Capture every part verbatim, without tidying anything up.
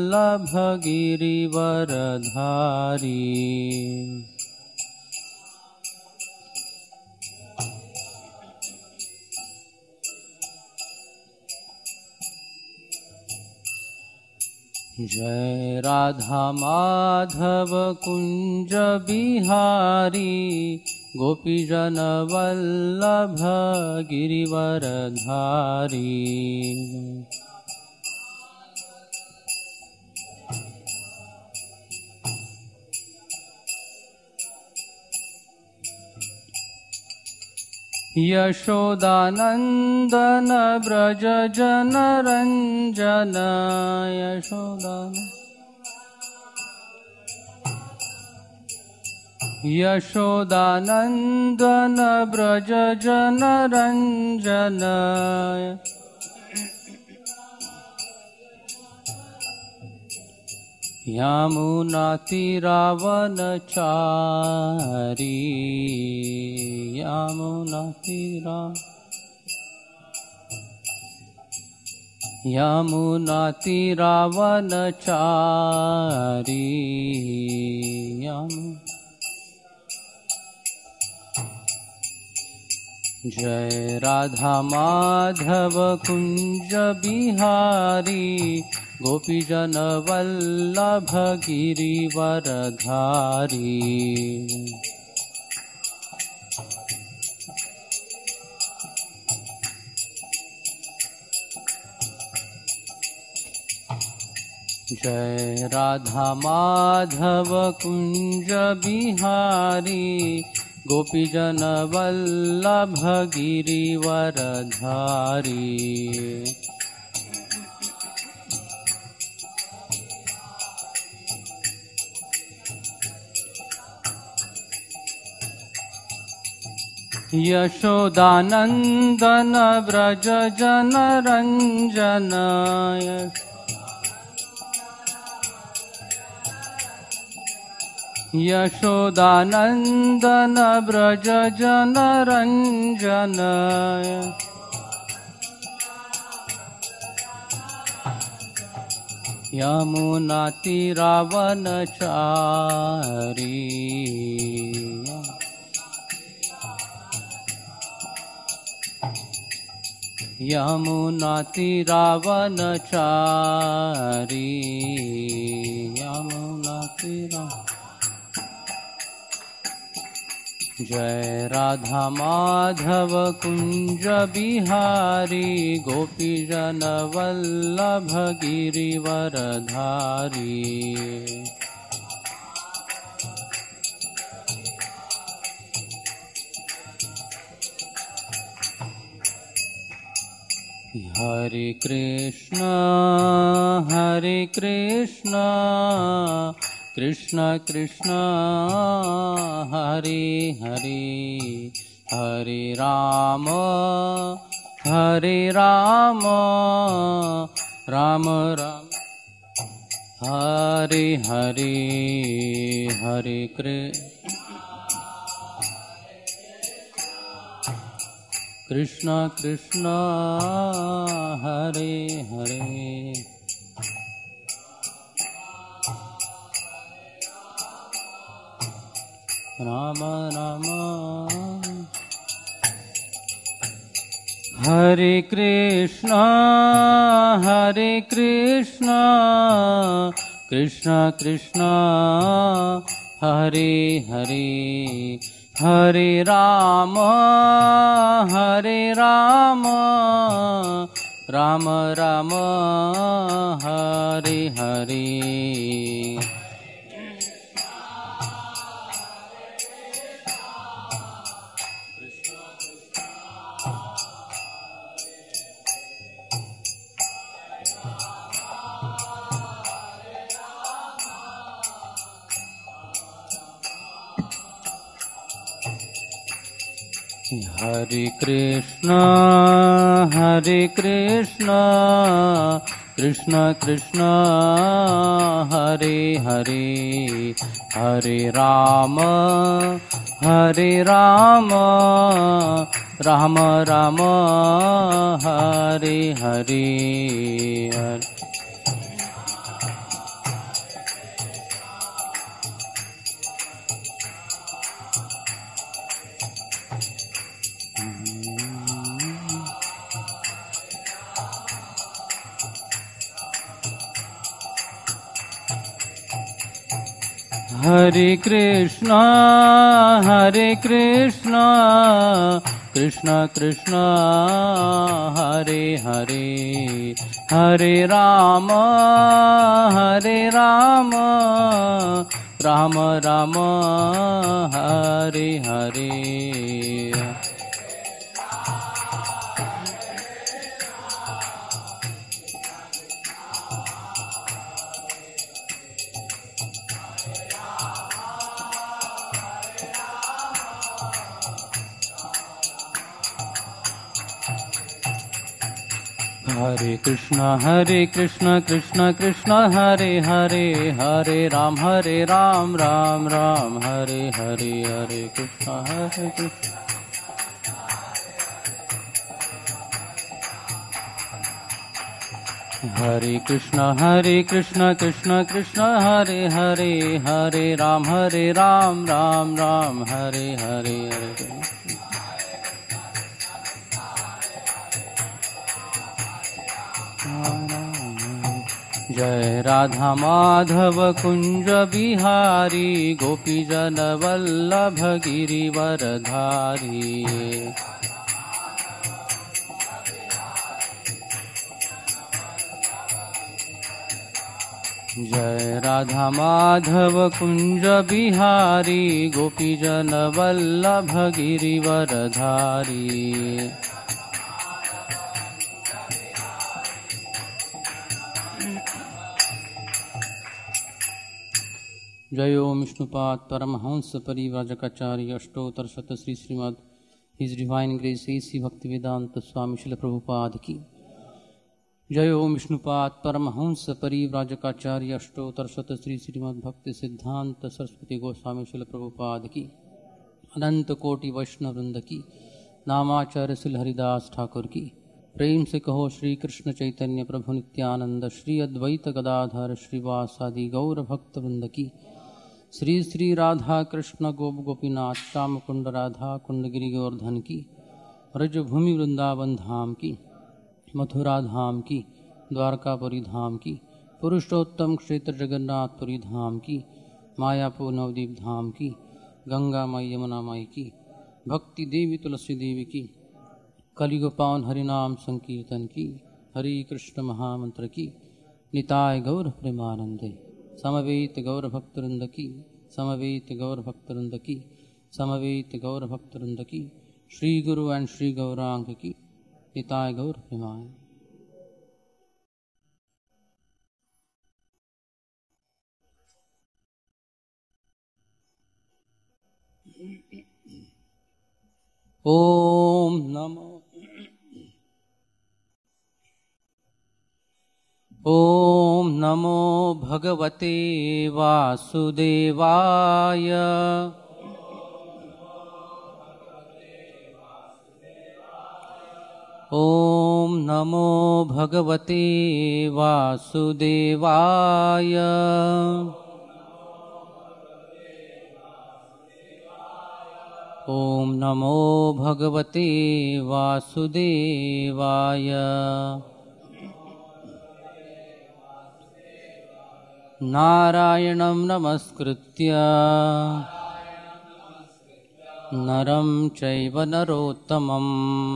वल्लभ गिरिवरधारी। जय राधा माधव कुंज बिहारी, गोपीजन वल्लभ गिरिवरधारी। यशोदानंदन ब्रज जन रंजन, यशोदानंदन यशोदानंदन ब्रज जन रंजन। यमुनातिरावनचारी, यमुनातिरा यमुनातिरावनचारी। यमु जय राधा माधव कुंज बिहारी, गोपीजन वल्लभ गिरिवरधारी। जय राधा माधव कुंज बिहारी, गोपीजन वल्लभ गिरिवरधारी। यशोदानंदन ब्रज जन रंजन, यशोदानंदन ब्रज जन रंजन। यमुनातिरावनचारी, यमुनातिरावनचारी। यमुनातिरा जय राधा माधव कुंज बिहारी, गोपीजन वल्लभ गिरिवरधारी। हरे कृष्ण हरे कृष्ण, कृष्ण कृष्ण हरे हरे, हरे राम हरे राम, राम राम हरे हरे, हरे कृष्ण कृष्ण हरे हरे। राम राम हरे कृष्ण हरे कृष्ण, कृष्ण कृष्ण हरे हरे, हरे राम हरे राम, राम राम हरे हरे। हरे कृष्ण हरे कृष्ण, कृष्ण कृष्ण हरे हरे, हरे राम हरे Ram, Ram Ram Hare Hare. Hare Krishna, Hare Krishna, Krishna Krishna, Hare Hare, Hare Rama, Hare Rama, Rama Rama, Hare Hare. Hare Krishna, Hare Krishna, Krishna Krishna, Hare Hare, Hare Ram, Hare Ram, Ram Ram, Hare Hare, Hare Krishna, Hare Krishna. Hare Krishna, Hare Krishna, Krishna Krishna, Hare Hare, Hare Ram, Hare Ram, Ram Ram, Hare Hare, Hare Krishna. जय राधा माधव कुंज बिहारी गोपी जन वल्लभ गिरिवरधारी. जय राधा माधव कुंज बिहारी गोपी जन वल्लभ गिरिवरधारी. जय ओम Vishnupad Paramhans Parivrajakacharya Ashtottara Shata Shri Srimad His Divine Grace A C Bhakti Vedanta स्वामी शिल प्रभुपाद की. जय ओम विष्णुपाद परमहंस परिव्राजकाचार्य अष्टोत्तर शत श्री श्रीमद भक्ति सिद्धांत सरस्वती गोस्वामी शिल प्रभुपाद की. अनंत कोटि वैष्णव वृंद की. नामाचार्य श्री हरिदास ठाकुर की. प्रेम से कहो श्री कृष्ण चैतन्य प्रभु नित्यानंद श्री अद्वैत गदाधर श्रीवासादि गौर भक्त वृंद की. श्री श्री राधा कृष्ण गोप गोपीनाथ श्याम कुंड राधा कुंड गिरि गोवर्धन की. ब्रजभूमि वृंदावन धाम की. मथुरा धाम की. द्वारकापुरी धाम की. पुरुषोत्तम क्षेत्र जगन्नाथपुरी धाम की. मायापुर नवदीप धाम की. गंगा माई यमुना माई की. भक्ति देवी तुलसी देवी की. कलियुग पावन हरिनाम संकीर्तन की. हरि कृष्ण महामंत्र की. निताय गौर प्रेमानंदे. समवेत गौर भक्तवृंद की. समवेत गौर भक्तवृंद की. समवेत गौर भक्तवृंद की. श्री गुरु एंड श्री गौरांग की. निताय गौर प्रेमानंद. ओम नमो ओम नमो भगवते वासुदेवाय. ओम नमो भगवते वासुदेवाय. ओम नमो भगवते वासुदेवाय. नारायणं नमस्कृत्य नरं चैव नरोत्तमं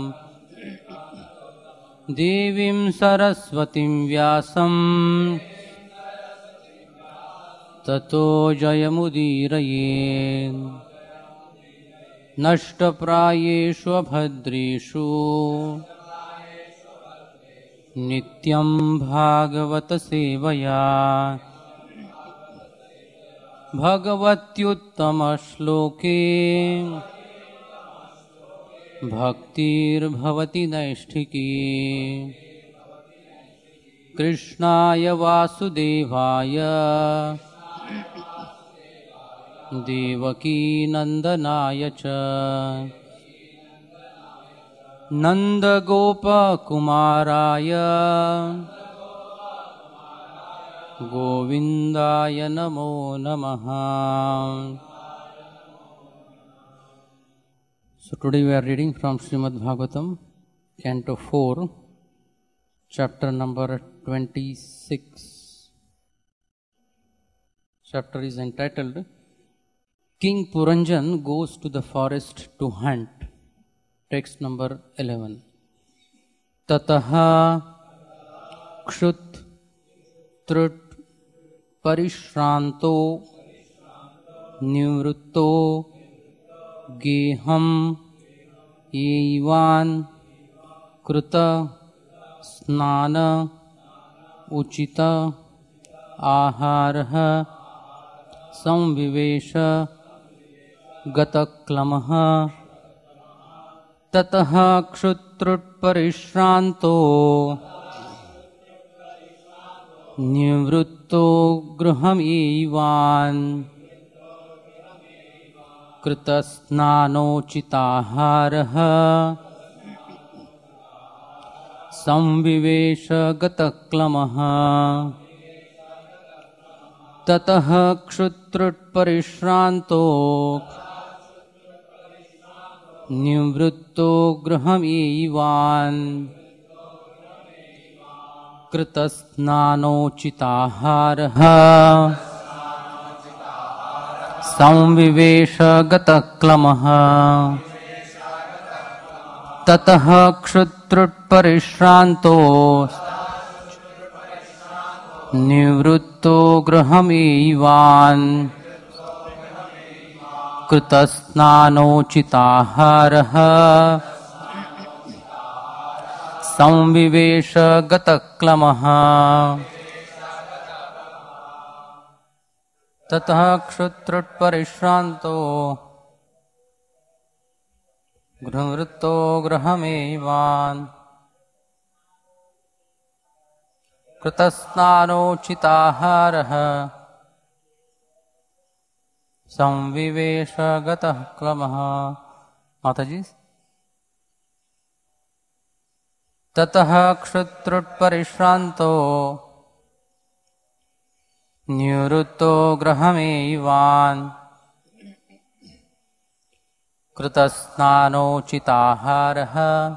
देवीं सरस्वतीं व्यासं ततो जयमुदीरयेत्. नष्टप्रायेषु अभद्रेषु नित्यं भागवत सेवया भगवत्युत्तमश्लोके भक्तिर्भवति नैष्ठिकी. कृष्णाय वासुदेवाय देवकी नंदनाय च नंदगोपकुमाराय गोविंदाय नमो नमः. So today we are reading from Srimad Bhagavatam, Canto four, chapter number twenty-six. chapter is entitled King Puranjan Goes to the Forest to Hunt. Text number eleven. Tataha kshut trut parishranto nivritto geham yevan kruta snana uchita aharah samvivesha gataklamah tatah kshutrut parishranto nivritto graham evan kritasnano chitaharah samvivesha gataklamah tatah kshutrut parishranto nivritto graham evan kritasnano chitaharah samvivesha gataklamah tatah kshutrut parishranto nivritto graham evan kritasnano chitaharah samvivesha gataklamah tatah kshutrut parishranto nivritto graham evan kritasnano chitaharah samvivesha gataklamah. Mataji. Tatah kshutrut parishranto nivritto graham evan kritasnano chitaharah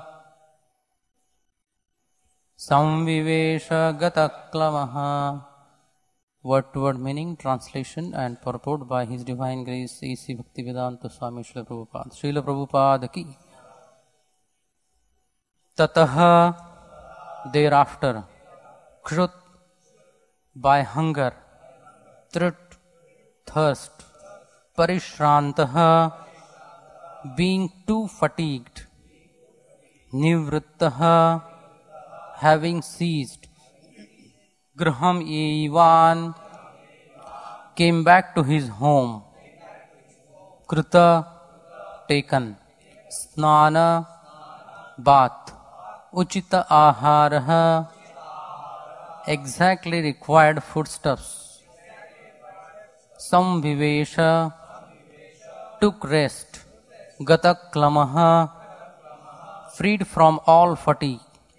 samvivesha gataklamah. Word-to-word meaning, translation and purport by His Divine Grace A C Bhaktivedanta Swami Srila Prabhupada. Srila Prabhupada ki. Tatah, thereafter, kshrut, by hunger, trut, thirst, parishrantah, being too fatigued, nivrittah, having ceased, graham evan, came back to his home, kruta, taken, snana, bath, uchita aharah, exactly required foodstuffs, samvivesha, took rest, gataklamah, freed from all fatigue.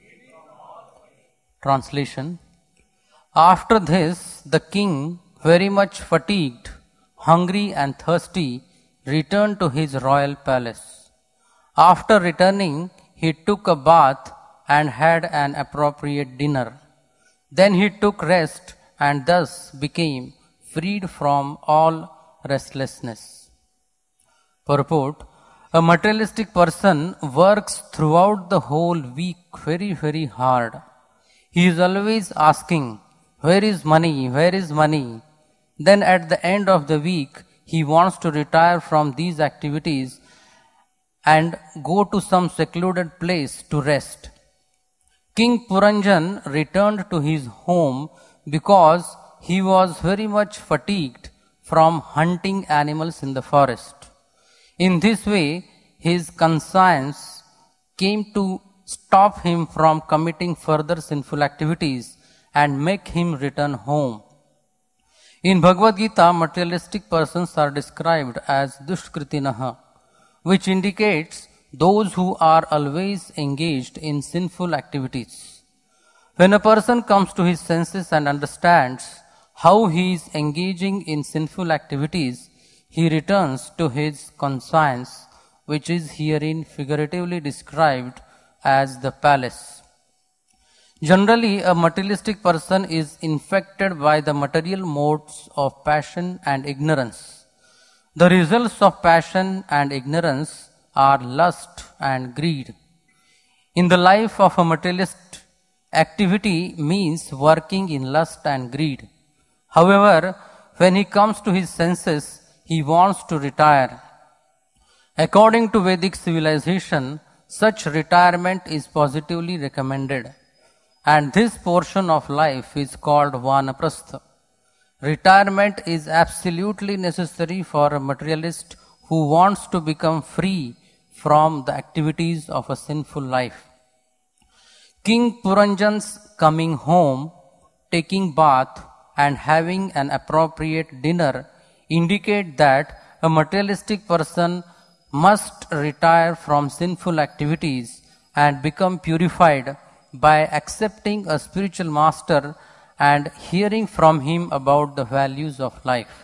Translation. After this, the king, very much fatigued, hungry and thirsty, returned to his royal palace. After returning, he took a bath and had an appropriate dinner. Then he took rest and thus became freed from all restlessness. Purport. A materialistic person works throughout the whole week very, very hard. He is always asking, where is money? Where is money? Then at the end of the week, he wants to retire from these activities and go to some secluded place to rest. King Puranjan returned to his home because he was very much fatigued from hunting animals in the forest. In this way, his conscience came to stop him from committing further sinful activities and make him return home. In Bhagavad Gita, materialistic persons are described as dushkritinaha, which indicates those who are always engaged in sinful activities. When a person comes to his senses and understands how he is engaging in sinful activities, he returns to his conscience, which is herein figuratively described as the palace. Generally, a materialistic person is infected by the material modes of passion and ignorance. The results of passion and ignorance are lust and greed. In the life of a materialist, activity means working in lust and greed. However, when he comes to his senses, he wants to retire. According to Vedic civilization, such retirement is positively recommended. And this portion of life is called Vanaprastha. Retirement is absolutely necessary for a materialist who wants to become free from the activities of a sinful life. King Puranjan's coming home, taking bath, and having an appropriate dinner indicate that a materialistic person must retire from sinful activities and become purified by accepting a spiritual master and hearing from him about the values of life.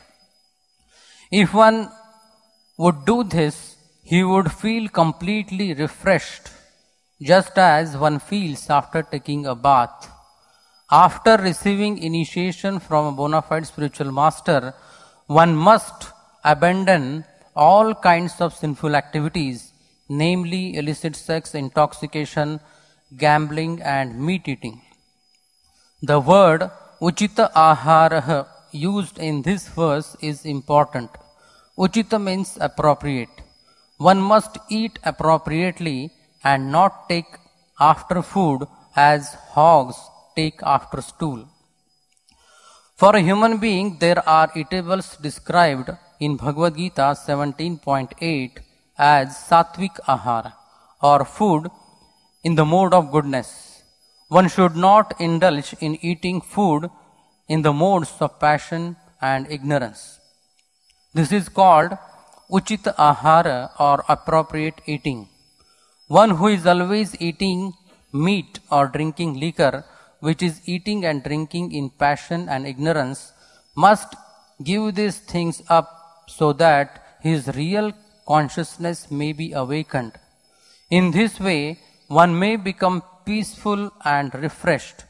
If one would do this, he would feel completely refreshed, just as one feels after taking a bath. After receiving initiation from a bona fide spiritual master, one must abandon all kinds of sinful activities, namely illicit sex, intoxication, gambling, and meat eating. The word Uchita Aharaha used in this verse is important. Uchita means appropriate. One must eat appropriately and not take after food as hogs take after stool. For a human being, there are eatables described in Bhagavad Gita seventeen point eight as Satvik Ahara, or food in the mode of goodness. One should not indulge in eating food in the modes of passion and ignorance. This is called Uchita Ahara, or appropriate eating. One who is always eating meat or drinking liquor, which is eating and drinking in passion and ignorance, must give these things up so that his real consciousness may be awakened. In this way, one may become peaceful and refreshed.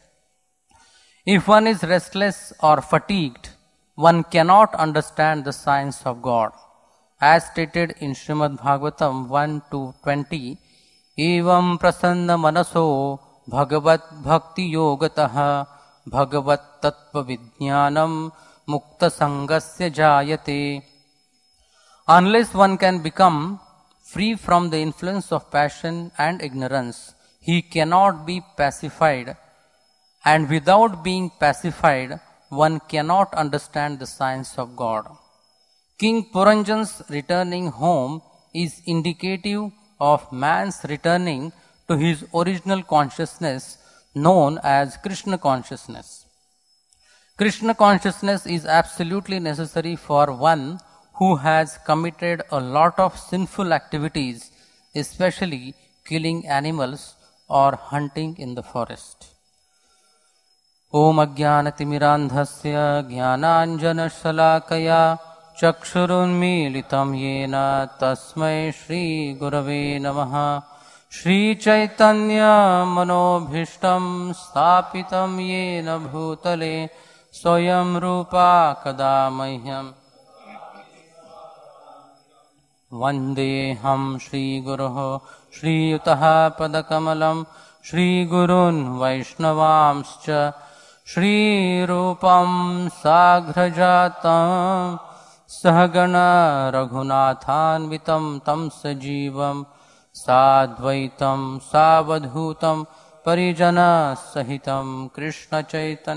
If one is restless or fatigued, one cannot understand the science of God. As stated in Srimad Bhagavatam one to twenty, Evam prasanna manaso bhagavat bhakti yogataha bhagavat tattva vijnanam mukta sangasya jayate. Unless one can become free from the influence of passion and ignorance, he cannot be pacified, and without being pacified, one cannot understand the science of God. King Puranjan's returning home is indicative of man's returning to his original consciousness, known as Krishna consciousness. Krishna consciousness is absolutely necessary for one who has committed a lot of sinful activities, especially killing animals or hunting in the forest. Om Ajnanatimirandhasya Jnananjanashalakaya Chakshurunmilitam Yena Tasmai Shri Gurave Namaha. Shri Chaitanya Manobhishtam Stapitam Yena Bhutale Swayam Rupa Kadamahyam Vandeham Shri Guruho Shri Yutaha Padakamalam Shri Gurun Vaishnavamscha Shri Rupam Sagrajatam Sahagana Raghunathanvitam Tam Sajivam Sadvaitam Savadhutam Parijana Sahitam Krishna Chaitanya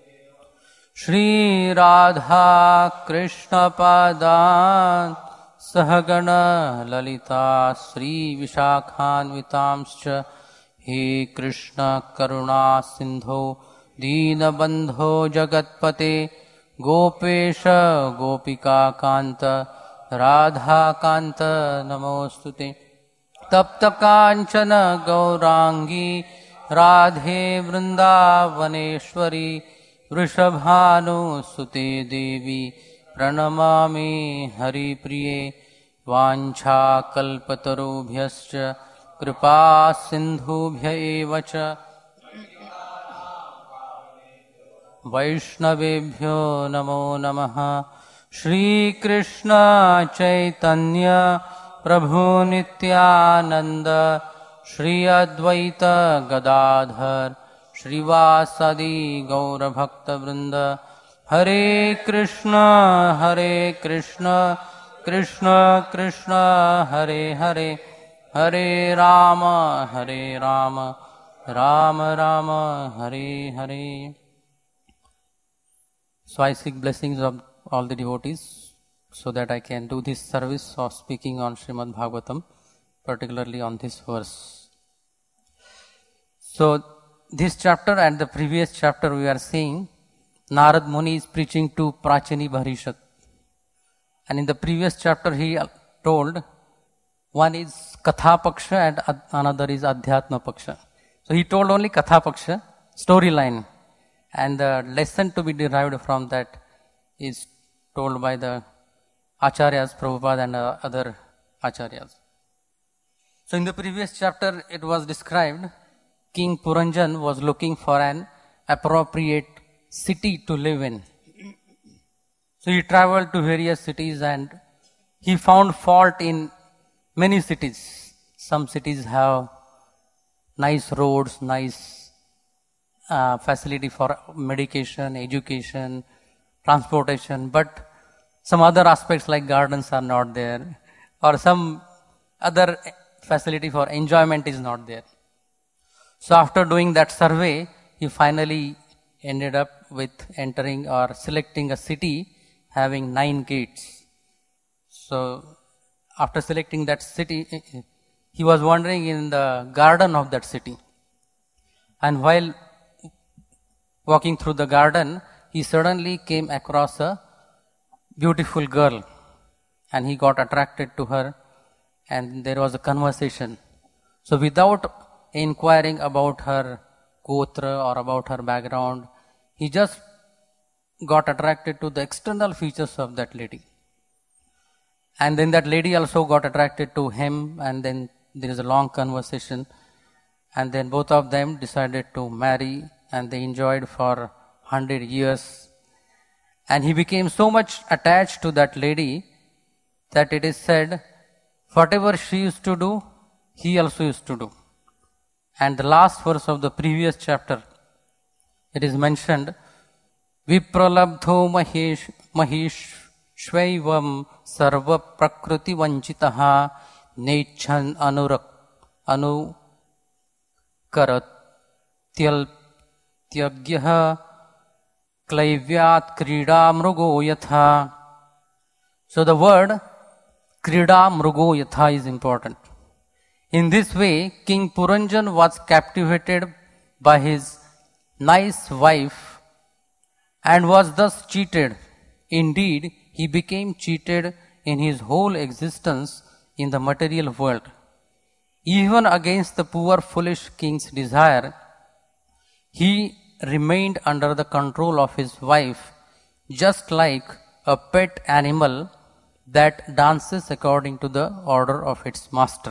Shri Radha Krishna Padan Sahagana Lalita Sri Vishakhanvitamscha He Krishna Karuna Sindho Dina Bandho Jagatpate Gopesha Gopika Kanta Radha Kanta Namostute Tapta Kanchana Gaurangi Radhe Vrindavaneshwari Vrishabhanu Sute Devi Pranamami Hari Priye Vancha Kalpatarubhyascha Kripa Sindhubhya Evacha वैष्णवेभ्यो नमो नमः। श्री कृष्ण चैतन्य प्रभु नित्यानंद श्री अद्वैत गदाधर श्रीवासदि गौर भक्त वृंद। हरे कृष्ण हरे कृष्ण कृष्ण कृष्ण हरे हरे, हरे राम हरे Ram Ram Ram Hare Hare. So I seek blessings of all the devotees so that I can do this service of speaking on Srimad Bhagavatam, particularly on this verse. So this chapter and the previous chapter we are seeing Narad Muni is preaching to Prachini Bharishat. And in the previous chapter he told one is Katha Paksha and another is Adhyatma Paksha. So he told only Katha Paksha, storyline. And the lesson to be derived from that is told by the Acharyas, Prabhupada and uh, other Acharyas. So in the previous chapter it was described King Puranjan was looking for an appropriate city to live in. So he traveled to various cities and he found fault in many cities. Some cities have nice roads, nice uh, facility for medication, education, transportation, but some other aspects like gardens are not there, or some other facility for enjoyment is not there. So after doing that survey, he finally ended up with entering or selecting a city having nine gates. So after selecting that city, he was wandering in the garden of that city. And while walking through the garden, he suddenly came across a beautiful girl and he got attracted to her and there was a conversation. So without inquiring about her gotra or about her background, he just got attracted to the external features of that lady. And then that lady also got attracted to him, and then there is a long conversation, and then both of them decided to marry, and they enjoyed for hundred years. And he became so much attached to that lady that it is said, whatever she used to do, he also used to do. And the last verse of the previous chapter, it is mentioned, Vipralabdho mahesh mahesh shvaivam sarva prakriti vanchitaha nechan anurak anukarat tyagyaha klaivyat krida mrugo yatha. So the word krida mrugo yatha is important. In this way, King Puranjan was captivated by his nice wife and was thus cheated. Indeed, he became cheated in his whole existence in the material world. Even against the poor foolish king's desire, he remained under the control of his wife, just like a pet animal that dances according to the order of its master.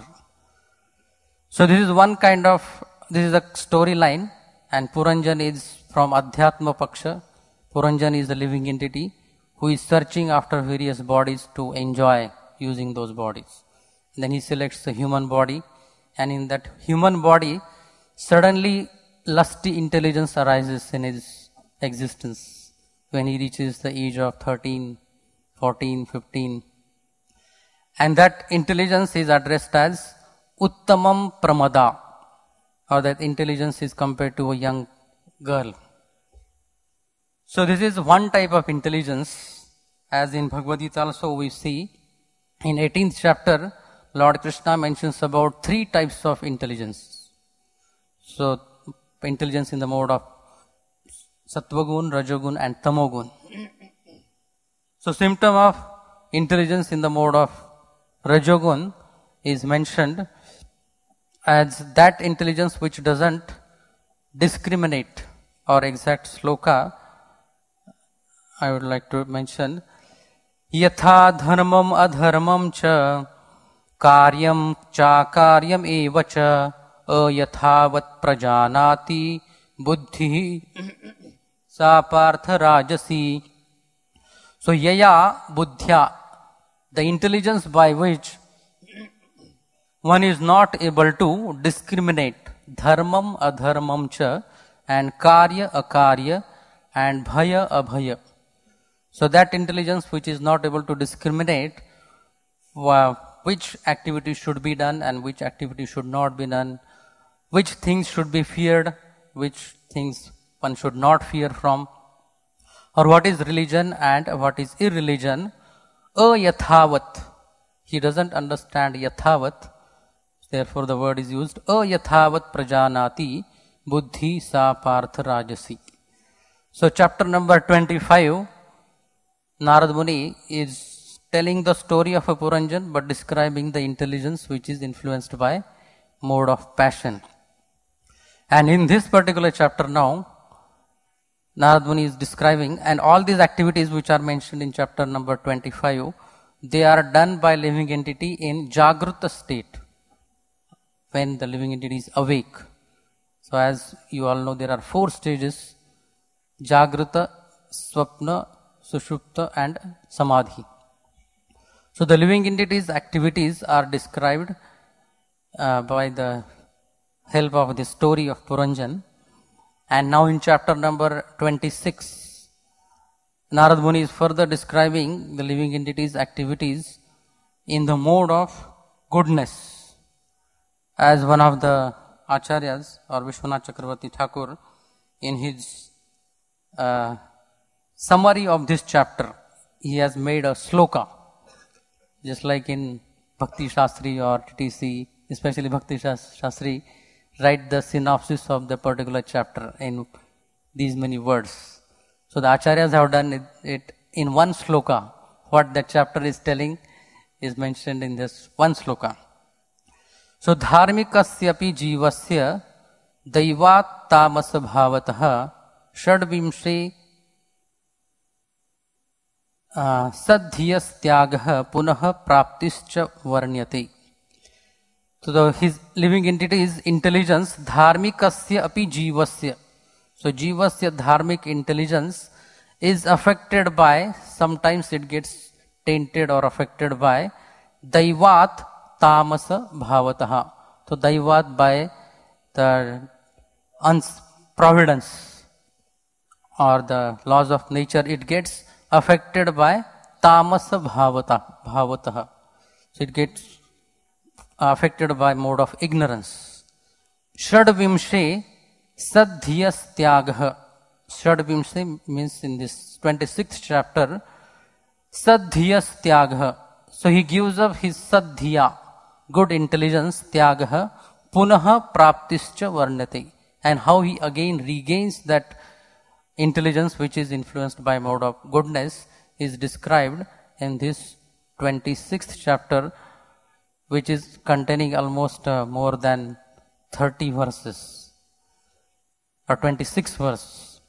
So this is one kind of, this is a storyline, and Puranjan is from Adhyatma Paksha. Puranjan is a living entity who is searching after various bodies to enjoy using those bodies. And then he selects the human body, and in that human body, suddenly lusty intelligence arises in his existence when he reaches the age of thirteen, fourteen, fifteen. And that intelligence is addressed as Uttamam Pramada, or that intelligence is compared to a young girl. So this is one type of intelligence, as in Bhagavad Gita also we see. In eighteenth chapter, Lord Krishna mentions about three types of intelligence. So intelligence in the mode of Sattvagun, Rajagun and Tamogun. So symptom of intelligence in the mode of Rajagun is mentioned as that intelligence which doesn't discriminate, or exact sloka I would like to mention, Yatha dharmam adharmam cha karyam cha karyam eva cha ayathavat prajanati buddhi. sa partha rajasi. So yaya buddhya, the intelligence by which one is not able to discriminate dharmam adharmam cha and karya akarya and bhaya abhaya. So that intelligence which is not able to discriminate uh, which activity should be done and which activity should not be done, which things should be feared, which things one should not fear from, or what is religion and what is irreligion. Ayathavat, he doesn't understand yathavat, therefore the word is used. Ayathavat prajanati buddhi sa partha rajasi. So chapter number twenty-five, Narad Muni is telling the story of a Puranjan but describing the intelligence which is influenced by mode of passion. And in this particular chapter now, Narad Muni is describing, and all these activities which are mentioned in chapter number twenty-five, they are done by living entity in Jagruta state, when the living entity is awake. So as you all know, there are four stages: Jagruta, Swapna, Sushupta and Samadhi. So the living entity's activities are described uh, by the help of the story of Puranjan. And now in chapter number twenty-six, Narad Muni is further describing the living entity's activities in the mode of goodness. As one of the Acharyas, or Vishwanath Chakravarti Thakur, in his uh, summary of this chapter, he has made a sloka, just like in Bhakti Shastri or T T C, especially Bhakti Shastri, write the synopsis of the particular chapter in these many words. So the Acharyas have done it, it in one sloka. What the chapter is telling is mentioned in this one sloka. So dharmikasyapi jivasya daivat tamasa bhavatah षड्विंशे sadhyas punah praptischa varnyate. So the, his living entity is intelligence, dharmikasya api jivasya. So jivasya dharmic intelligence is affected by, sometimes it gets tainted or affected by daivat tamasa bhavataha. So daivat, by the uns- providence or the laws of nature, it gets affected by tamasa bhavata, bhavataha. So it gets affected by mode of ignorance. Shadvimshe sadhyas tyagah. Shadvimshe means in this twenty-sixth chapter, sadhyas tyagah. So he gives up his sadhya, good intelligence, tyagah, punah praptischa varnate. And how he again regains that intelligence which is influenced by mode of goodness is described in this twenty-sixth chapter, which is containing almost uh, more than thirty verses, or twenty-six verses.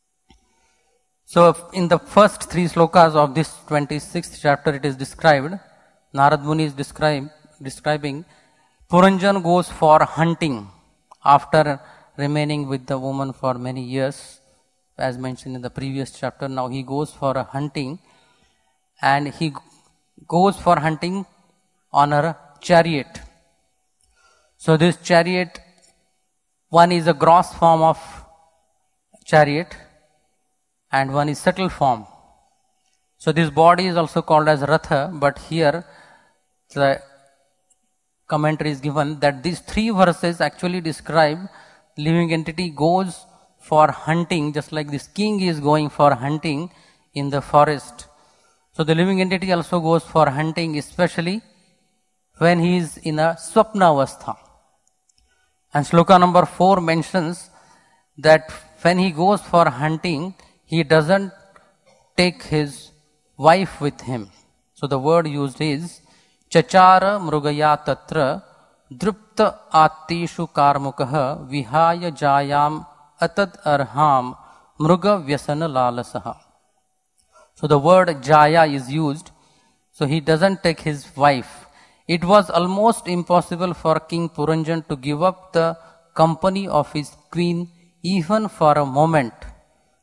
So in the first three slokas of this twenty-sixth chapter, it is described, Narad Muni is describe, describing Puranjan goes for hunting after remaining with the woman for many years, as mentioned in the previous chapter. Now he goes for a hunting, and he goes for hunting on a chariot. So this chariot, one is a gross form of chariot and one is subtle form. So this body is also called as Ratha, but here the commentary is given that these three verses actually describe living entity goes for hunting, just like this king is going for hunting in the forest. So the living entity also goes for hunting, especially when he is in a swapna avastha. And sloka number four mentions that when he goes for hunting, he doesn't take his wife with him. So the word used is chachara mrugaya tatra drupta attishu karmukah vihaya jayam atad arham mruga vyasana lalasaha. So the word jaya is used. So he doesn't take his wife. It was almost impossible for King Puranjan to give up the company of his queen even for a moment.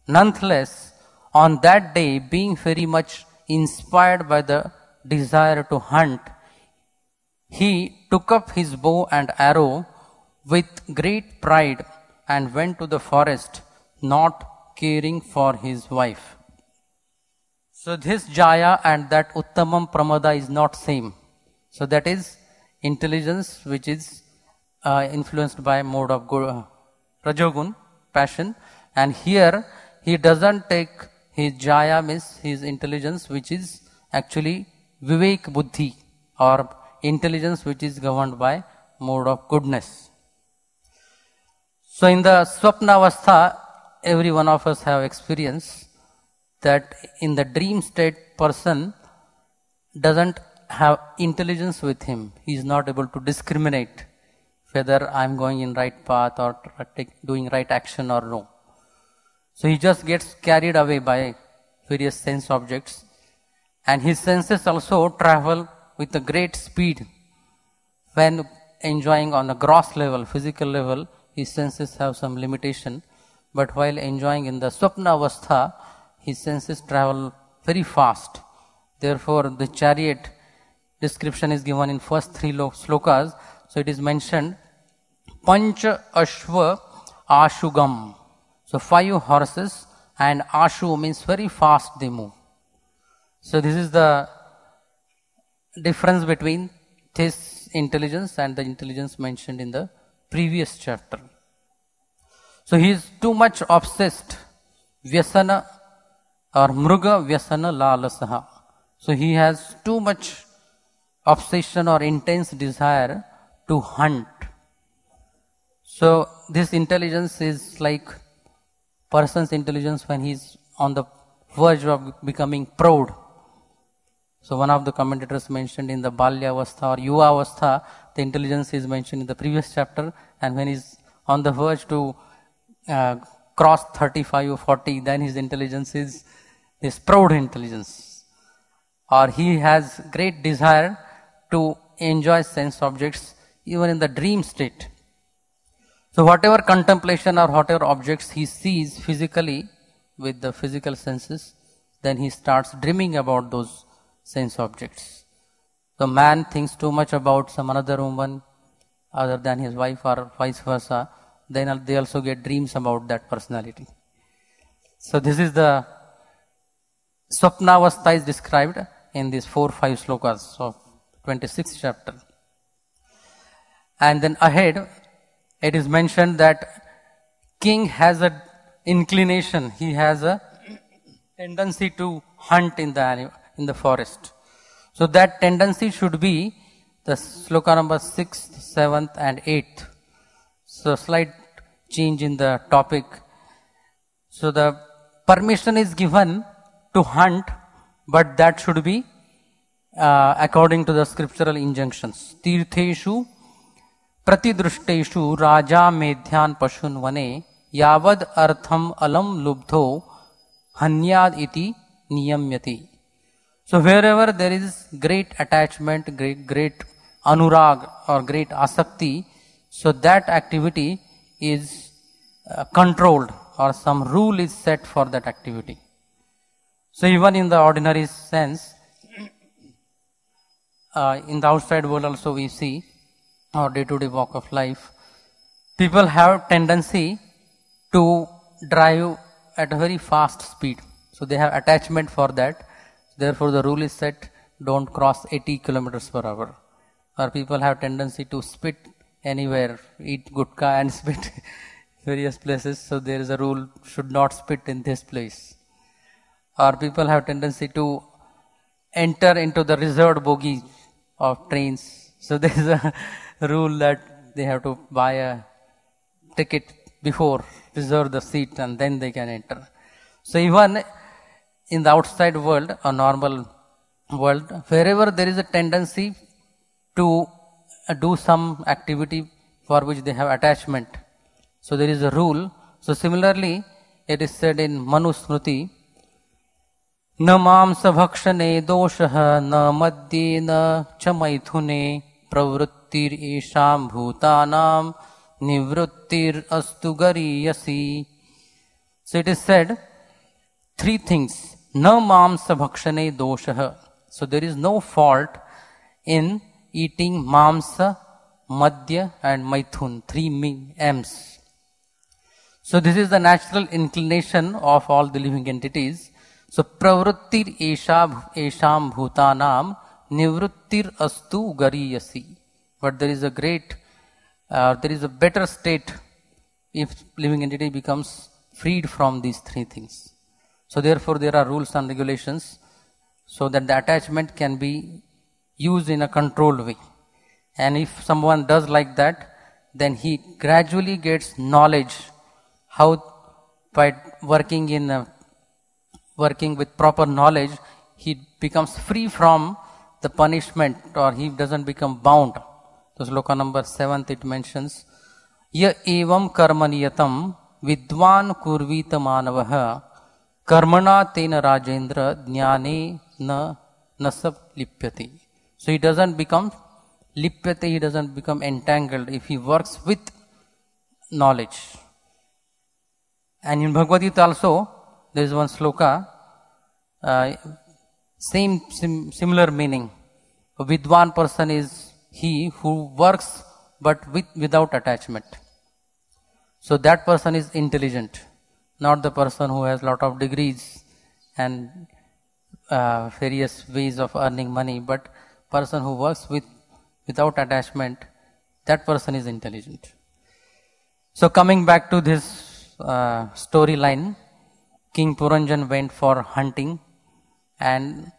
Nonetheless, on that day, being very much inspired by the desire to hunt, he took up his bow and arrow with great pride and went to the forest, not caring for his wife. So this Jaya and that Uttamam Pramada is not same. So that is intelligence which is uh, influenced by mode of uh, Rajogun, passion. And here he doesn't take his Jaya means his intelligence which is actually Vivek Buddhi or intelligence which is governed by mode of goodness. So in the Swapnavastha, every one of us have experienced that in the dream state person doesn't have intelligence with him. He is not able to discriminate whether I am going in right path or doing right action or no. So he just gets carried away by various sense objects, and his senses also travel with a great speed. When enjoying on a gross level, physical level, his senses have some limitation, but while enjoying in the Swapna Avastha, his senses travel very fast. Therefore, the chariot description is given in first three slokas. So it is mentioned, Pancha Ashva Ashugam. So five horses, and Ashu means very fast they move. So this is the difference between this intelligence and the intelligence mentioned in the previous chapter. So he is too much obsessed, Vyasana or Mruga Vyasana Lalasaha. So he has too much obsession or intense desire to hunt. So this intelligence is like person's intelligence when he is on the verge of becoming proud. So one of the commentators mentioned in the Balya Avastha or Yuva Avastha, the intelligence is mentioned in the previous chapter, and when he is on the verge to uh, cross thirty-five or forty, then his intelligence is this proud intelligence. Or he has great desire to enjoy sense objects even in the dream state. So whatever contemplation or whatever objects he sees physically with the physical senses, then he starts dreaming about those sense objects. The man thinks too much about some another woman other than his wife or vice versa, then they also get dreams about that personality. So this is the Swapnavastha is described in these four, five slokas of twenty-sixth chapter. And then ahead, it is mentioned that king has an inclination, he has a tendency to hunt in the animal, in the forest. So that tendency should be the sloka number sixth, seventh and eighth. So slight change in the topic. So the permission is given to hunt, but that should be uh, according to the scriptural injunctions. Tirtheshu pratidrushteshu raja medhyan pashun vane yavad artham alam lubdho hanyad iti niyamyati. So wherever there is great attachment, great, great anurag or great asakti, so that activity is uh, controlled or some rule is set for that activity. So even in the ordinary sense, uh, in the outside world also we see, our day-to-day walk of life, people have tendency to drive at a very fast speed. So they have attachment for that. Therefore the rule is set, don't cross eighty kilometers per hour. Or people have tendency to spit anywhere, eat gutka and spit various places. So there is a rule, should not spit in this place. Or people have tendency to enter into the reserved bogie of trains. So there is a rule that they have to buy a ticket before, reserve the seat, and then they can enter. So even in the outside world, a normal world, wherever there is a tendency to do some activity for which they have attachment, so there is a rule. So similarly, it is said in Manu Smriti, Na mamsa bhakshane doshaha na madhye na chamaithune pravrittir esham bhutanam nivrittir astu gariyasi. So it is said three things. Na mamsa bhakshane doshaha. So there is no fault in eating mamsa, madhya and maithun, three M's. So this is the natural inclination of all the living entities. So pravrittir esha esham bhutanam nivrittir astu gariyasi. But there is a great, uh, there is a better state if living entity becomes freed from these three things. So therefore there are rules and regulations so that the attachment can be used in a controlled way. And if someone does like that, then he gradually gets knowledge how by working in a, working with proper knowledge, he becomes free from the punishment, or he doesn't become bound. So sloka number seventh it mentions, Ya evam karmaniyatam vidwan kurvita manavaha karmana tena rajendra jnane na nasab lipyati. So he doesn't become lipyate, he doesn't become entangled if he works with knowledge. And in Bhagavad Gita also, there is one sloka, uh, same sim, similar meaning. A vidwan person is he who works but with without attachment. So that person is intelligent, not the person who has lot of degrees and uh, various ways of earning money, but person who works with without attachment, that person is intelligent. So coming back to this uh, storyline, King Puranjan went for hunting and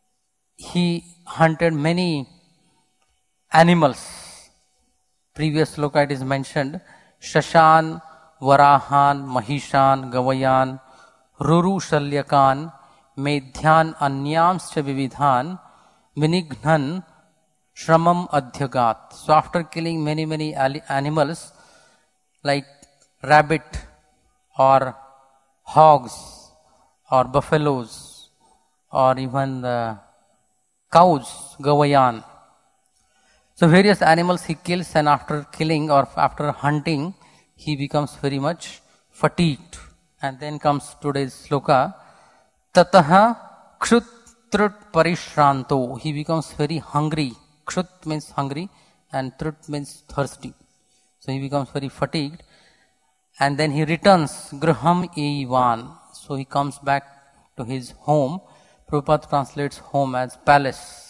he hunted many animals. Previous sloka it is mentioned, Shashan, Varahan, Mahishan, Gavayan, Ruru Shalyakan, Medhyan Anyamscha Vividhan, Vinignan Shramam Adhyagat. So after killing many many animals like rabbit or hogs or buffaloes or even the cows, Gavayan. So various animals he kills, and after killing or after hunting, he becomes very much fatigued. And then comes today's sloka, Tataha Kshutrut Parishranto. He becomes very hungry. Kshut means hungry and Trut means thirsty. So he becomes very fatigued. And then he returns, Graham Eivan. So he comes back to his home. Prabhupada translates home as palace.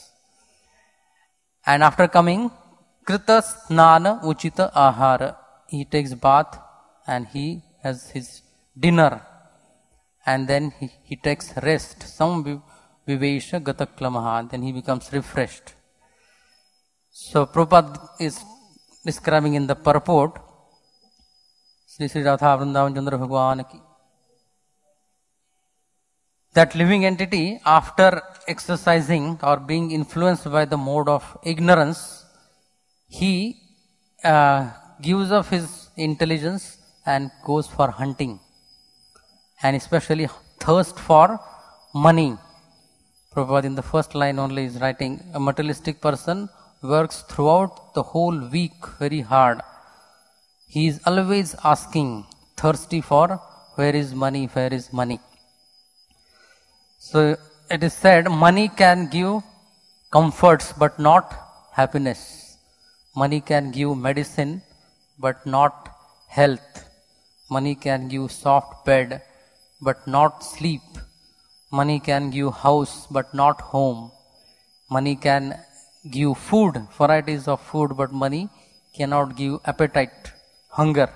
And after coming, Krita Snana Uchita Ahara. He takes bath and he has his dinner. And then he, he takes rest. Some Vivesha Gataklamaha. Then he becomes refreshed. So Prabhupada is describing in the purport, Sri Sri Radha Vrindavan Chandra Bhagwan ki, that living entity, after exercising or being influenced by the mode of ignorance, he uh, gives up his intelligence and goes for hunting, and especially thirst for money. Prabhupada in the first line only is writing, a materialistic person works throughout the whole week very hard. He is always asking, thirsty for, where is money, where is money. So it is said, money can give comforts but not happiness. Money can give medicine but not health. Money can give soft bed but not sleep. Money can give house but not home. Money can give food, varieties of food, but money cannot give appetite, hunger.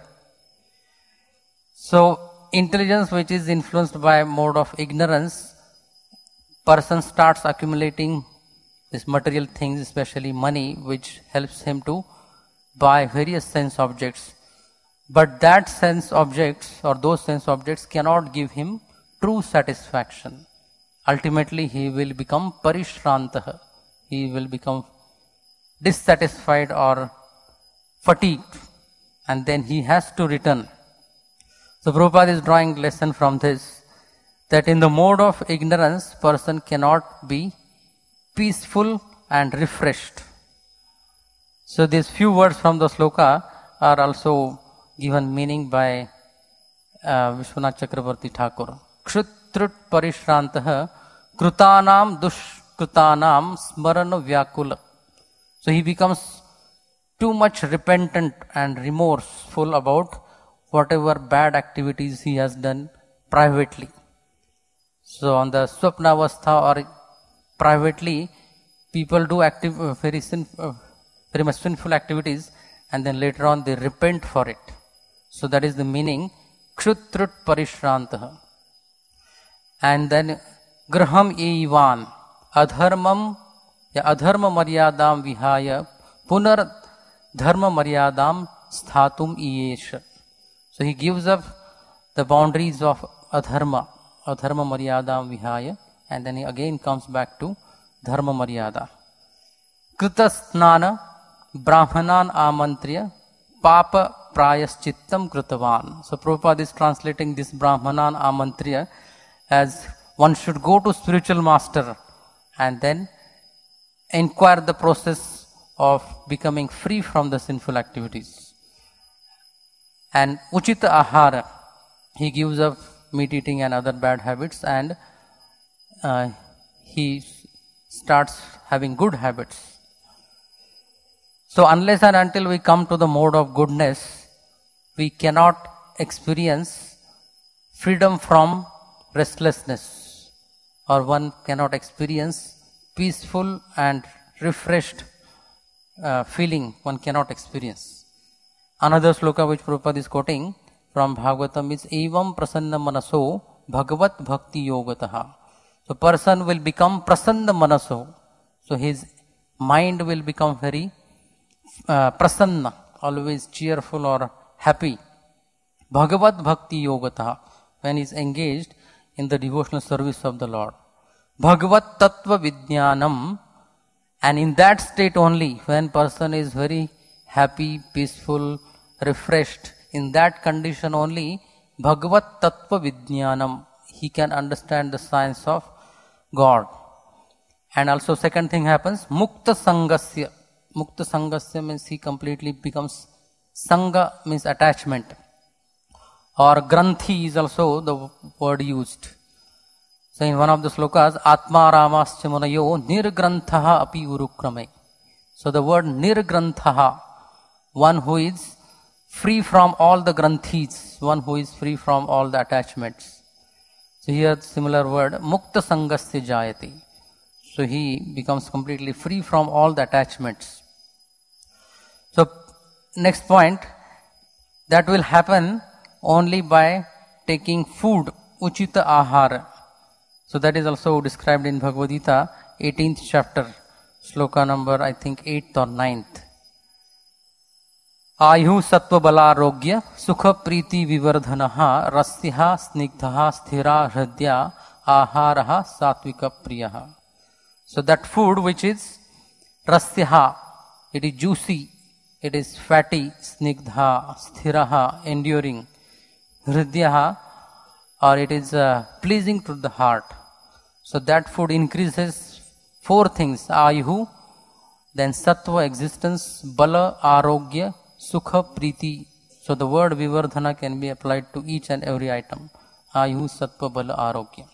So intelligence which is influenced by mode of ignorance, person starts accumulating these material things, especially money, which helps him to buy various sense objects. But that sense objects or those sense objects cannot give him true satisfaction. Ultimately, he will become parishrantaha. He will become dissatisfied or fatigued, and then he has to return. So Prabhupada is drawing lesson from this, that in the mode of ignorance, person cannot be peaceful and refreshed. So these few words from the sloka are also given meaning by uh, Vishwanath Chakravarti Thakur. Kshut Kshutrut Parishrantah Krutanam Dushkrutanam Smarana Vyakula. So he becomes too much repentant and remorseful about whatever bad activities he has done privately. So on the Swapnavastha or privately, people do active, uh, very, sin, uh, very much sinful activities, and then later on they repent for it. So that is the meaning, Kshutrut Parishrantah. And then Graham Eivan, Adharmam, ya Adharma Maryadam Vihaya, Punar Dharma Maryadam Sthatum Iyesha. So he gives up the boundaries of Adharma, Adharma Maryadam Vihaya, and then he again comes back to Dharma Maryada. Krita Snana Brahmanan Amantriya Papa Prayaschittam Kritavan. So Prabhupada is translating this Brahmanan Amantriya as one should go to spiritual master and then inquire the process of becoming free from the sinful activities. And Uchita Ahara, he gives up meat eating and other bad habits, and uh, he starts having good habits. So unless and until we come to the mode of goodness, we cannot experience freedom from restlessness, or one cannot experience peaceful and refreshed uh, feeling, one cannot experience. Another sloka which Prabhupada is quoting from Bhagavatam is Evam prasanna manaso bhagavat bhakti yogataha. So person will become prasanna manaso. So his mind will become very uh, prasanna, always cheerful or happy. Bhagavat bhakti yogataha, when he is engaged in the devotional service of the Lord. Bhagavat tattva vijnanam, and in that state only, when person is very happy, peaceful, refreshed, in that condition only, Bhagavat tattva vijnanam, he can understand the science of God. And also second thing happens, Mukta Sangasya. Mukta Sangasya means he completely becomes, Sangha means attachment. Or Granthi is also the word used. So in one of the slokas, Atma Ramascha Munayo Nirgranthaha api urukrame. So the word Nirgranthaha, one who is free from all the granthis, one who is free from all the attachments. So here similar word, Mukta Sangasya Jayati. So he becomes completely free from all the attachments. So next point, that will happen only by taking food, Uchita Ahara. So that is also described in Bhagavad Gita, eighteenth chapter, sloka number I think eighth or ninth. Ayuh sattva balarogya sukha priti vivardhanaha rasyaha snigdhaha sthira hridya aharaha satvika priyaha. So that food which is rasyaha, it is juicy, it is fatty, snigdha, sthiraha, enduring, hridyaha, or it is uh, pleasing to the heart. So that food increases four things, ayuh, then sattva, existence, bala, arogya, sukha, priti. So the word vivardhana can be applied to each and every item. Ayuh, sattva, bala, arogya.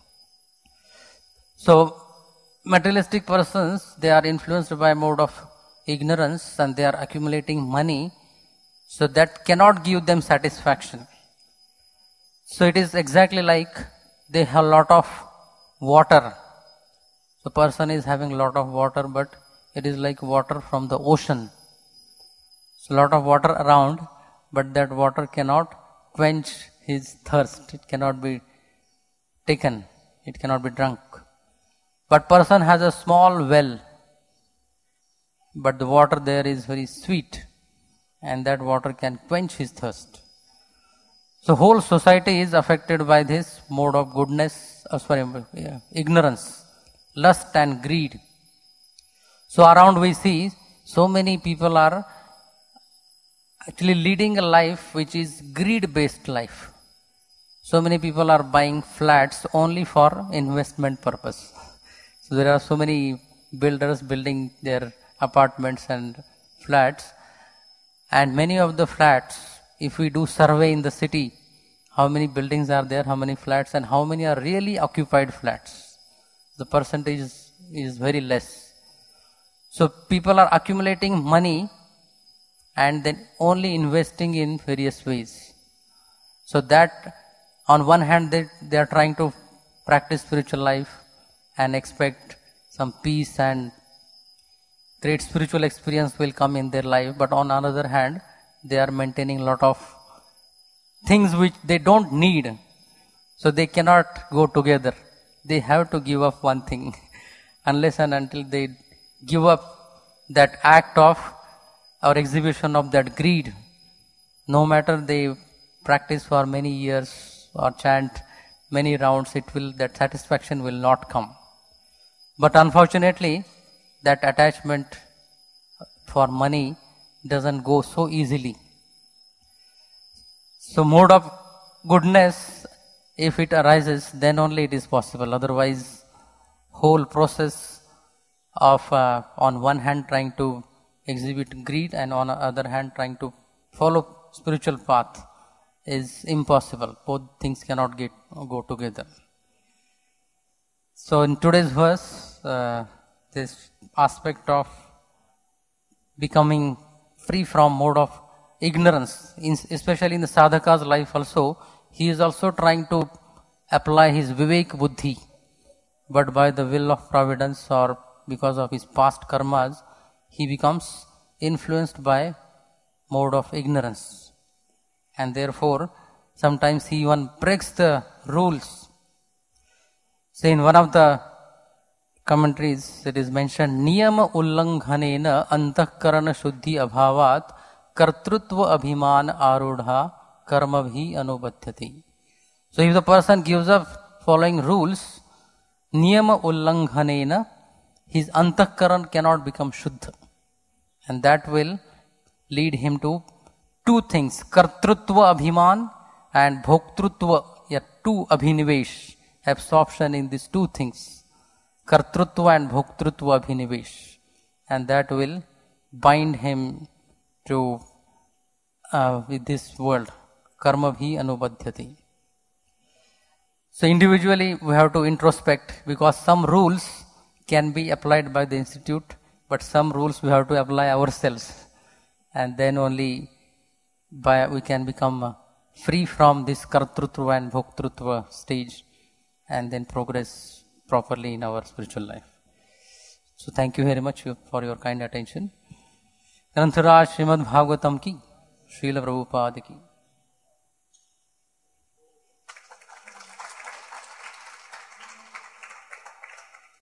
So materialistic persons, they are influenced by mode of ignorance and they are accumulating money. So that cannot give them satisfaction. So it is exactly like they have a lot of water. The person is having a lot of water, but it is like water from the ocean. So a lot of water around, but that water cannot quench his thirst. It cannot be taken. It cannot be drunk. But person has a small well, but the water there is very sweet, and that water can quench his thirst. So whole society is affected by this mode of goodness, uh, sorry, yeah, ignorance, lust and greed. So around we see so many people are actually leading a life which is greed-based life. So many people are buying flats only for investment purpose. So there are so many builders building their apartments and flats, and many of the flats, if we do survey in the city, how many buildings are there, how many flats, and how many are really occupied flats. The percentage is, is very less. So people are accumulating money and then only investing in various ways. So that on one hand they, they are trying to practice spiritual life and expect some peace and great spiritual experience will come in their life, but on another hand they are maintaining a lot of things which they don't need, so they cannot go together. They have to give up one thing unless and until they give up that act of or exhibition of that greed. No matter they practice for many years or chant many rounds, it will, that satisfaction will not come. But unfortunately that attachment for money doesn't go so easily. So mode of goodness, if it arises, then only it is possible. Otherwise, whole process of uh, on one hand trying to exhibit greed and on the other hand trying to follow spiritual path is impossible. Both things cannot get go together. So in today's verse, uh, this aspect of becoming free from mode of ignorance, in, especially in the sadhaka's life also, he is also trying to apply his vivek buddhi, but by the will of providence or because of his past karmas, he becomes influenced by mode of ignorance. And therefore, sometimes he even breaks the rules. So in one of the commentaries, it is mentioned, Niyama ullanghanena antahkarana shuddhi abhavat kartrutva abhiman arudha karmabhi anubadhyati. So if the person gives up following rules, Niyama ullanghanena, his antahkaran cannot become shuddha. And that will lead him to two things, kartrutva abhiman and bhoktrutva, yeah, two abhinivesh, absorption in these two things, kartrutva and bhoktrutva abhinivesh, and that will bind him to uh, with this world, karma bhi anubadhyati. So individually we have to introspect, because some rules can be applied by the institute, but some rules we have to apply ourselves, and then only by we can become uh, free from this kartrutva and bhoktrutva stage and then progress properly in our spiritual life. So thank you very much for your kind attention. Grantaraj Srimad Bhagavatam ki, Srila Prabhupada ki.